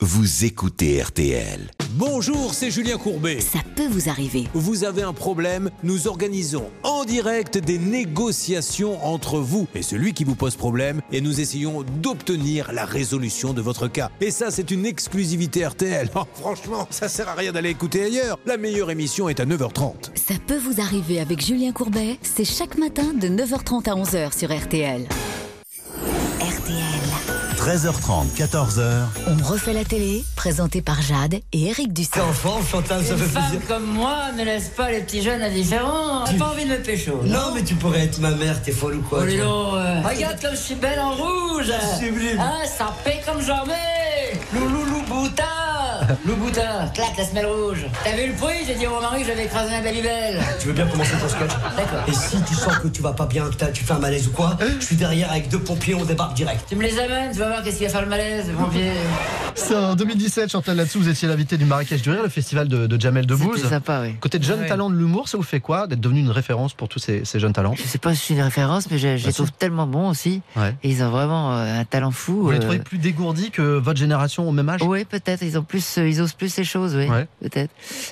vous écoutez RTL. Bonjour, c'est Julien Courbet. Ça peut vous arriver. Vous avez un problème, nous organisons en direct des négociations entre vous et celui qui vous pose problème et nous essayons d'obtenir la résolution de votre cas. Et ça, c'est une exclusivité RTL. Oh, franchement, ça sert à rien d'aller écouter ailleurs. La meilleure émission est à 9h30. Ça peut vous arriver avec Julien Courbet, c'est chaque matin de 9h30 à 11h sur RTL. RTL. 13h30, 14h. On refait la télé, présenté par Jade et Eric Dussel. Enfant, Chantal, ça Une fait femme plaisir. comme moi ne laisse pas les petits jeunes indifférents. J'ai pas envie de me pécho. Non, mais tu pourrais être ma mère, t'es folle ou quoi? Oh, dis donc, regarde comme je suis belle en rouge. Sublime. Ah, ça paie comme jamais. Loulou boutin. Louboutin, claque la semelle rouge. T'as vu le prix? J'ai dit à mon mari que j'avais écrasé un Babybel. Tu veux bien commencer ton sketch? D'accord. Et si tu sens que tu vas pas bien, que tu fais un malaise ou quoi, je suis derrière avec 2 pompiers, on débarque direct. Tu me les amènes, tu vas voir qu'est-ce qu'il va faire le malaise, le pompier. C'est en 2017, Chantal là-dessous, vous étiez l'invité du Marrakech du Rire, le festival de Jamel Debbouze. C'était sympa, oui. Côté de jeunes talents de l'humour, ça vous fait quoi d'être devenu une référence pour tous ces jeunes talents? Je sais pas si je suis une référence, mais je les trouve tellement bons aussi. Ouais. Et ils ont vraiment un talent fou. Vous les trouvez plus dégourdis que votre génération au même âge? Oui, peut-être. Ils osent plus les choses, oui. Ouais. Peut-être.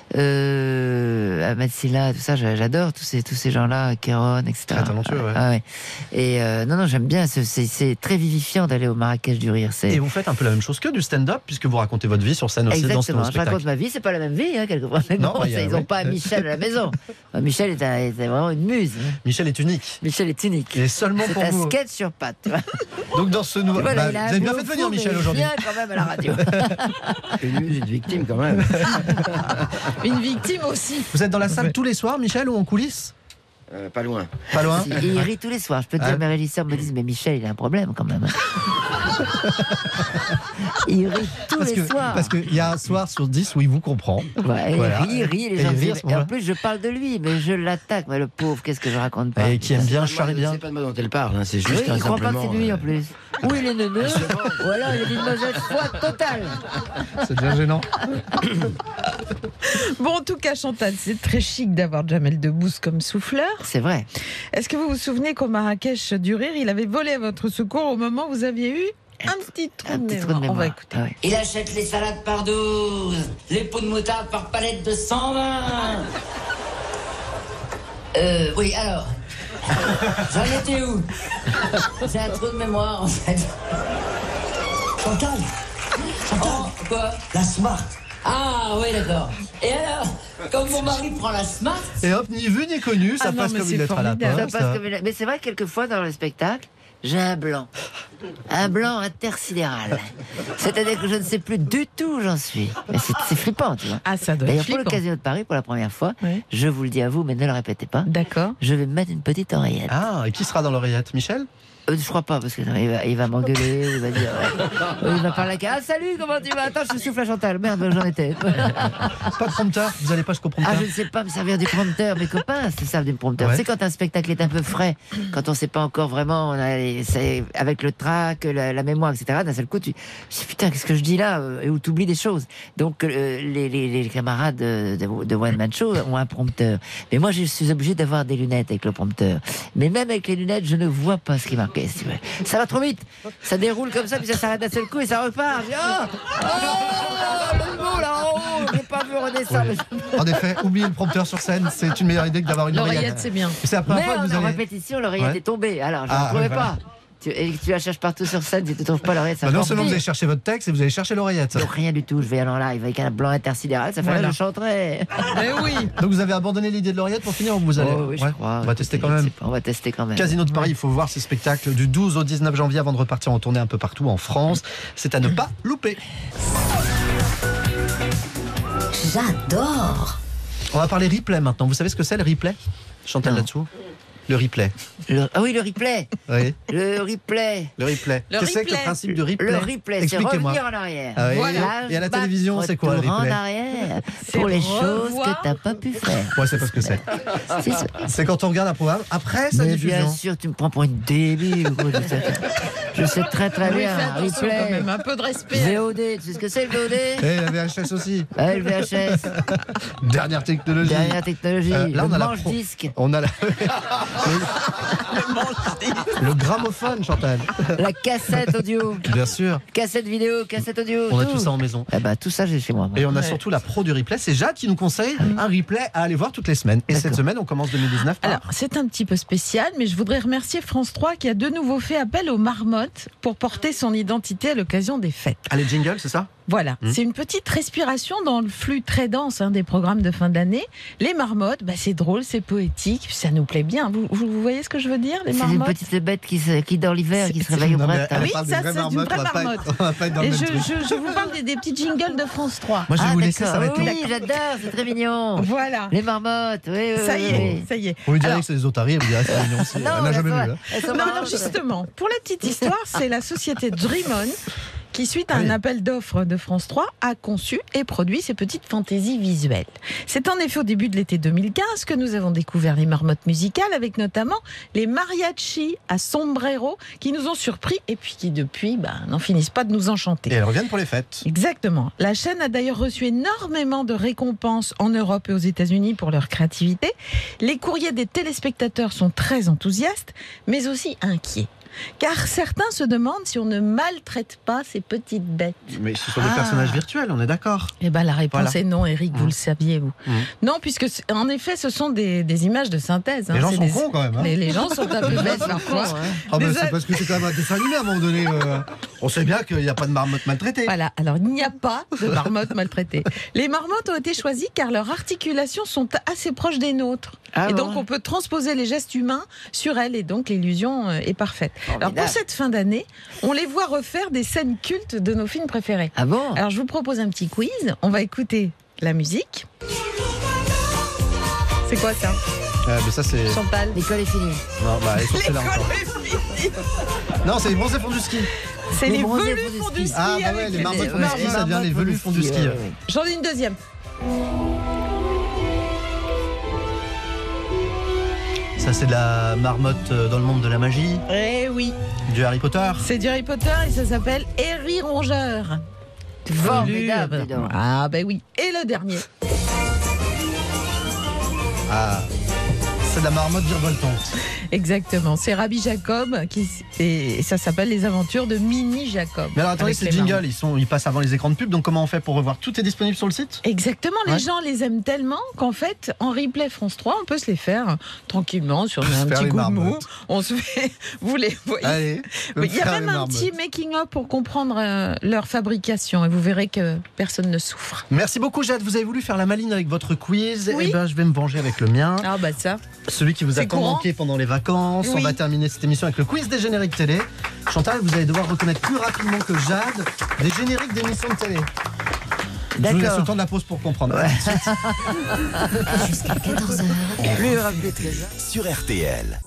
Ahmed Silla, tout ça, j'adore tous ces gens-là, Kéron, etc. Très talentueux, ouais. Ah, ouais. Et non, j'aime bien. C'est très vivifiant d'aller au Marrakech du Rire. Et vous faites un peu la même chose que du stand-up, puisque vous racontez votre vie sur scène aussi dans ce Exactement. Je spectacle. raconte ma vie, c'est pas la même vie, hein, quelquefois. Mais Non, bon, ils n'ont pas Michel à la maison. Michel est vraiment une muse. Michel est unique. Michel est unique. Et seulement C'est pour un vous. sketch sur pattes. Donc dans ce nouveau... Voilà, Bah, il a vous un avez bien boulot fait de venir fou, Michel mais aujourd'hui. il vient quand même à la radio. Et lui, c'est une victime quand même. Une victime aussi. Vous êtes dans la salle tous les soirs, Michel, ou en coulisses? Pas loin. Pas loin. Et il rit tous les soirs. Je peux te dire, mes régisseurs me disent, mais Michel, il a un problème quand même. Il rit tous les soirs. Parce qu'il y a un soir sur 10 où il vous comprend. Ouais, Voilà. il rit, les Et gens il rit à disent. ce Et en moment-là. plus, je parle de lui, mais je l'attaque. Mais le pauvre, qu'est-ce que je raconte pas. Et qui aime bien, charrie bien. C'est pas de moi dont elle parle, hein, c'est juste Oui, il croit pas que simplement. c'est lui en plus. Ou il est neuneux, ou alors il est d'une mauvaise foi totale. C'est bien gênant. Bon, en tout cas, Chantal, c'est très chic d'avoir Jamel Debbouze comme souffleur. C'est vrai. Est-ce que vous vous souvenez qu'au Marrakech du Rire, il avait volé à votre secours au moment où vous aviez eu un petit trou de mémoire? On va écouter. Ah ouais. Il achète les salades par 12, les pots de moutarde par palette de 120. Oui, alors. J'en étais où? J'ai un trou de mémoire, en fait. Chantal, Oh, quoi? la Smart. Ah, oui, d'accord. Et alors, comme mon mari prend la Smart, Et hop, ni vu ni connu, ça Ah non, passe mais comme c'est une lettre à la formidable. poste. Ça passe comme une- Mais c'est vrai que quelquefois dans le spectacle, j'ai un blanc. Un blanc intersidéral. C'est-à-dire que je ne sais plus du tout où j'en suis. Mais c'est flippant, tu vois. Ah, ça doit être D'ailleurs, pour le flippant. Casino de Paris, pour la première fois, Ouais. je vous le dis à vous, mais ne le répétez pas, D'accord. je vais me mettre une petite oreillette. Ah, et qui sera dans l'oreillette? Michel? Je crois pas, parce qu'il va m'engueuler, ou il va dire... il va parler à... Ah, salut, comment tu vas? Attends, je souffle à Chantal. Merde, j'en étais. Pas de prompteur? Vous allez pas jusqu'au prompteur? Ah, je ne sais pas me servir du prompteur. Mes copains se servent du prompteur. Ouais. C'est quand un spectacle est un peu frais, quand on ne sait pas encore vraiment, c'est avec le trac, la mémoire, etc. D'un seul coup, tu dis putain, qu'est-ce que je dis là? Et où tu oublies des choses. Donc, les camarades de One Man Show ont un prompteur. Mais moi, je suis obligé d'avoir des lunettes avec le prompteur. Mais même avec les lunettes, je ne vois pas ce qui marque. Si tu veux. Ça va trop vite. Ça déroule comme ça, puis ça s'arrête d'un seul coup et ça repart. Je dis, le mot là-haut, j'ai pas vu redescendre. En effet, oublier le prompteur sur scène, c'est une meilleure idée que d'avoir une L'oreillette, oreillette. c'est bien. Et c'est la première fois que Mais vous en allez... répétition, l'oreillette Ouais. est tombée. Alors, je Ah, ne trouvais ouais, voilà. pas. Tu la cherches partout sur scène, si tu ne trouves pas l'oreillette, ça Bah non fait seulement vous pire. allez chercher votre texte, et vous allez chercher l'oreillette. Donc rien du tout, je vais aller en live avec un blanc intersidéral, ça fait Voilà. là, je chanterai. Mais oui. Donc vous avez abandonné l'idée de l'oreillette pour finir ou vous allez... Oh, oui, je Ouais. crois. On va tester quand même. On va tester quand même. Casino de Paris, il faut voir ce spectacle du 12 au 19 janvier avant de repartir en tournée un peu partout en France. C'est à ne pas louper. J'adore. On va parler replay maintenant. Vous savez ce que c'est le replay? Chantal Non. là-dessous. Le replay. Ah oui, le replay. Oui, Le replay. le replay. Le Qu'est-ce que c'est que le replay. principe du replay? Le replay, c'est Expliquez-moi. revenir en arrière. Ah oui. Voilà. Et à la télévision, c'est quoi le Retour replay? en arrière C'est pour les choses revoir. que t'as pas pu faire. Ouais, c'est pas ce que c'est. C'est ça. C'est quand on regarde un programme après sa Mais diffusion. bien sûr, tu me prends pour une débile. Quoi, je sais très très Oui, bien. fais attention quand Replay. même, un peu de respect. VOD, tu sais ce que c'est le VOD? Et la VHS aussi. Ouais, le VHS, Dernière technologie. dernière technologie, Là, on a le la manche-disque. On a la... Le gramophone, Chantal. La cassette audio, Bien sûr. cassette vidéo, cassette audio. On a tout ça en maison. Eh ben, tout ça, j'ai chez moi. Et on a surtout la pro du replay. C'est Jade qui nous conseille un replay à aller voir toutes les semaines. Et cette semaine, on commence 2019 par... Alors, c'est un petit peu spécial, mais je voudrais remercier France 3 qui a de nouveau fait appel aux marmottes pour porter son identité à l'occasion des fêtes. Allez, jingle, c'est ça? Voilà, c'est une petite respiration dans le flux très dense des programmes de fin d'année. Les marmottes, c'est drôle, c'est poétique, puis ça nous plaît bien. Vous voyez ce que je veux dire, les C'est une marmottes? petite bête qui dort l'hiver, qui se réveille au Non, mais printemps. elle Oui, parle ça, des vraies c'est une marmottes, vraie on va pas être- marmotte. on va pas être dans le Et même je, truc. je vous parle des petits jingles de France 3. Moi, je vais vous laisser, d'accord. ça va être long. Oui, j'adore, c'est très mignon. Voilà. Les marmottes, oui, oui. Ça y oui, est, oui. ça y est. On lui dirait Alors, que c'est des otaries, elle lui dirait que c'est mignon aussi. Non, Elle n'a jamais elles vu. sont- Hein. elles sont non, marrantes. justement, pour la petite histoire, c'est la société Dream On qui, suite à Oui. un appel d'offres de France 3, a conçu et produit ces petites fantaisies visuelles. C'est en effet au début de l'été 2015 que nous avons découvert les marmottes musicales, avec notamment les mariachis à sombrero qui nous ont surpris et puis qui depuis n'en finissent pas de nous enchanter. Et elles reviennent pour les fêtes. Exactement. La chaîne a d'ailleurs reçu énormément de récompenses en Europe et aux États-Unis pour leur créativité. Les courriers des téléspectateurs sont très enthousiastes, mais aussi inquiets. Car certains se demandent si on ne maltraite pas ces petites bêtes. Mais ce sont des personnages virtuels, on est d'accord. Eh bien, la réponse Voilà. est non, Eric, vous le saviez, vous. Non, puisque, en effet, ce sont des images de synthèse. Les gens C'est sont des- cons quand même. Hein. Les gens sont un peu bêtes Con, parfois. hein. Ah bah, Des- c'est parce que c'est quand même un dessin animé à un moment donné. On sait bien qu'il n'y a pas de marmotte maltraitée. Voilà, alors il n'y a pas de marmottes maltraitées. Les marmottes ont été choisies car leurs articulations sont assez proches des nôtres. Ah et bon. donc on peut transposer les gestes humains sur elles et donc l'illusion est parfaite. Alors pour Formidable. cette fin d'année, on les voit refaire des scènes cultes de nos films préférés. Ah bon? Alors je vous propose un petit quiz, on va écouter la musique. C'est quoi ça, Mais ça, c'est. Chantal? Non, L'école est finie. bah, elle est là encore. Non, c'est les bronzés font du ski. C'est les bronzés velus font font du du ski. ski. Ah, bah avec ouais, les les- marmottes font Ouais, du ski, ça devient les velus font du ski. ouais, ouais. J'en ai une deuxième. Ça, c'est de la marmotte dans le monde de la magie, Eh oui, du Harry Potter. c'est du Harry Potter et ça s'appelle Harry Rongeur. Formidable, dis donc. Ah ben oui. Et le dernier. Ah, c'est de la marmotte virevoltante. Exactement. C'est Rabbi Jacob et ça s'appelle Les Aventures de Mini Jacob. Mais alors attendez, Avec ces les jingles, marmottes. ils passent avant les écrans de pub, donc comment on fait pour revoir? Tout est disponible sur le site? Exactement. Ouais. Les gens les aiment tellement qu'en fait, en replay France 3, on peut se les faire tranquillement sur un faire petit les coup de mou. marmottes. On se fait. Vous les voyez. Allez, Il y a faire même les un marmottes. petit making-up pour comprendre leur fabrication et vous verrez que personne ne souffre. Merci beaucoup Jade, vous avez voulu faire la maline avec votre quiz. Oui. Eh ben, je vais me venger avec le mien. Ah bah ça. Celui qui vous a C'est tant courant. manqué pendant les vacances. On Oui. va terminer cette émission avec le quiz des génériques télé. Chantal, vous allez devoir reconnaître plus rapidement que Jade des génériques d'émissions de télé. Je vous laisse D'accord. le temps de la pause pour comprendre. Jusqu'à 14h. Plus rapide que ça. Sur RTL.